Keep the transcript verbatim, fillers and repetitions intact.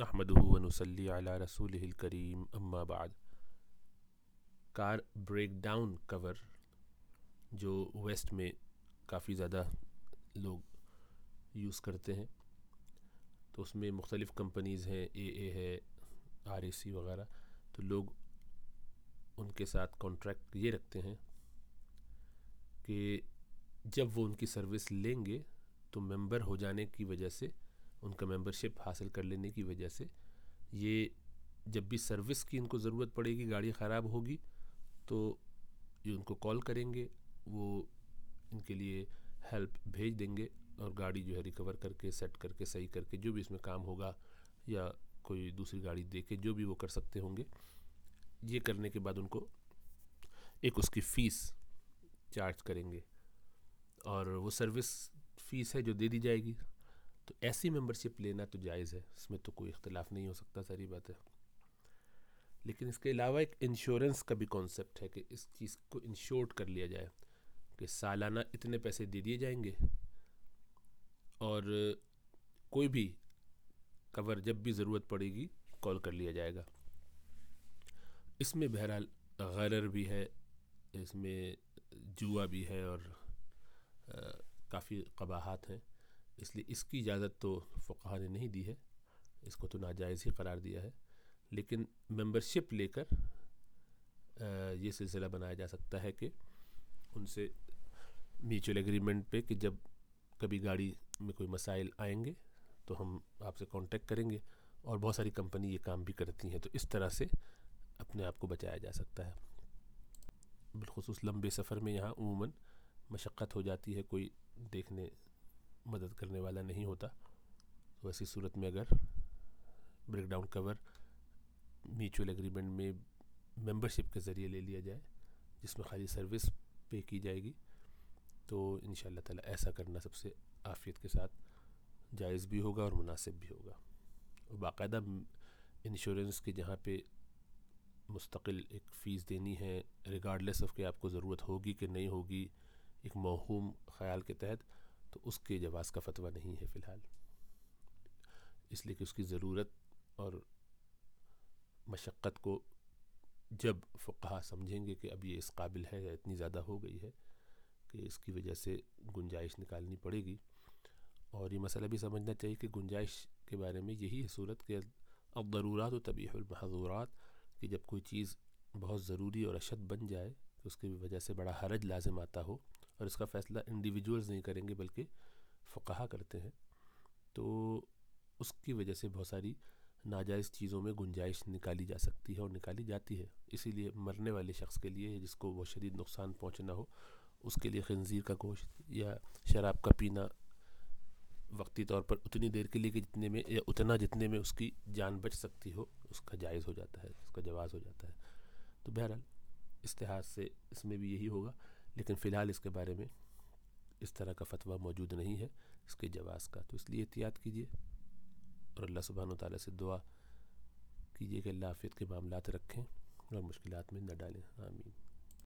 نحمدہ ونصلی علی رسولہ الکریم اما بعد۔ کار بریک ڈاؤن کور جو ویسٹ میں کافی زیادہ لوگ یوز کرتے ہیں، تو اس میں مختلف کمپنیز ہیں، اے اے ہے، آر اے سی وغیرہ، تو لوگ ان کے ساتھ کانٹریکٹ یہ رکھتے ہیں کہ جب وہ ان کی سروس لیں گے تو ممبر ہو جانے کی وجہ سے، ان کا ممبرشپ حاصل کر لینے کی وجہ سے، یہ جب بھی سروس کی ان کو ضرورت پڑے گی، گاڑی خراب ہوگی تو یہ ان کو کال کریں گے، وہ ان کے لیے ہیلپ بھیج دیں گے اور گاڑی جو ہے ریکور کر کے، سیٹ کر کے، صحیح کر کے، جو بھی اس میں کام ہوگا یا کوئی دوسری گاڑی دے کے جو بھی وہ کر سکتے ہوں گے، یہ کرنے کے بعد ان کو ایک اس کی فیس چارج کریں گے، اور وہ سروس فیس ہے جو دے دی جائے گی۔ تو ایسی ممبرشپ لینا تو جائز ہے، اس میں تو کوئی اختلاف نہیں ہو سکتا، ساری بات ہے۔ لیکن اس کے علاوہ ایک انشورنس کا بھی کانسیپٹ ہے کہ اس چیز کو انشورڈ کر لیا جائے کہ سالانہ اتنے پیسے دے دیے جائیں گے اور کوئی بھی کور جب بھی ضرورت پڑے گی کال کر لیا جائے گا۔ اس میں بہرحال غرر بھی ہے، اس میں جوا بھی ہے اور کافی قباحات ہیں، اس لیے اس کی اجازت تو فقہا نے نہیں دی ہے، اس کو تو ناجائز ہی قرار دیا ہے۔ لیکن ممبرشپ لے کر یہ سلسلہ بنایا جا سکتا ہے کہ ان سے میوچل ایگریمنٹ پہ کہ جب کبھی گاڑی میں کوئی مسائل آئیں گے تو ہم آپ سے کانٹیکٹ کریں گے، اور بہت ساری کمپنی یہ کام بھی کرتی ہیں، تو اس طرح سے اپنے آپ کو بچایا جا سکتا ہے۔ بالخصوص لمبے سفر میں یہاں عموماً مشقت ہو جاتی ہے، کوئی دیکھنے مدد کرنے والا نہیں ہوتا، تو ایسی صورت میں اگر breakdown cover mutual agreement میں ممبرشپ کے ذریعے لے لیا جائے، جس میں خالی سروس پے کی جائے گی، تو انشاءاللہ تعالی ایسا کرنا سب سے عافیت کے ساتھ جائز بھی ہوگا اور مناسب بھی ہوگا۔ باقاعدہ انشورنس کے جہاں پہ مستقل ایک فیس دینی ہے، ریگارڈلیس آف کہ آپ کو ضرورت ہوگی کہ نہیں ہوگی، ایک موہوم خیال کے تحت، تو اس کے جواز کا فتویٰ نہیں ہے فی الحال، اس لیے کہ اس کی ضرورت اور مشقت کو جب فقہا سمجھیں گے کہ اب یہ اس قابل ہے یا اتنی زیادہ ہو گئی ہے کہ اس کی وجہ سے گنجائش نکالنی پڑے گی، اور یہ مسئلہ بھی سمجھنا چاہیے کہ گنجائش کے بارے میں یہی ہے صورت کہ الضرورات تبیح المحظورات، کہ جب کوئی چیز بہت ضروری اور اشد بن جائے تو اس کی وجہ سے بڑا حرج لازم آتا ہو، اور اس کا فیصلہ انڈیویجولز نہیں کریں گے بلکہ فقہا کرتے ہیں، تو اس کی وجہ سے بہت ساری ناجائز چیزوں میں گنجائش نکالی جا سکتی ہے اور نکالی جاتی ہے۔ اسی لیے مرنے والے شخص کے لیے، جس کو وہ شدید نقصان پہنچنا ہو، اس کے لیے خنزیر کا گوشت یا شراب کا پینا وقتی طور پر اتنی دیر کے لیے کہ جتنے میں یا اتنا جتنے میں اس کی جان بچ سکتی ہو، اس کا جائز ہو جاتا ہے، اس کا جواز ہو جاتا ہے۔ تو بہرحال اس لحاظ سے اس میں بھی یہی ہوگا، لیکن فی الحال اس کے بارے میں اس طرح کا فتویٰ موجود نہیں ہے اس کے جواز کا، تو اس لیے احتیاط کیجیے اور اللہ سبحانہ وتعالیٰ سے دعا کیجیے کہ اللہ عافیت کے معاملات رکھیں اور مشکلات میں نہ ڈالیں۔ آمین۔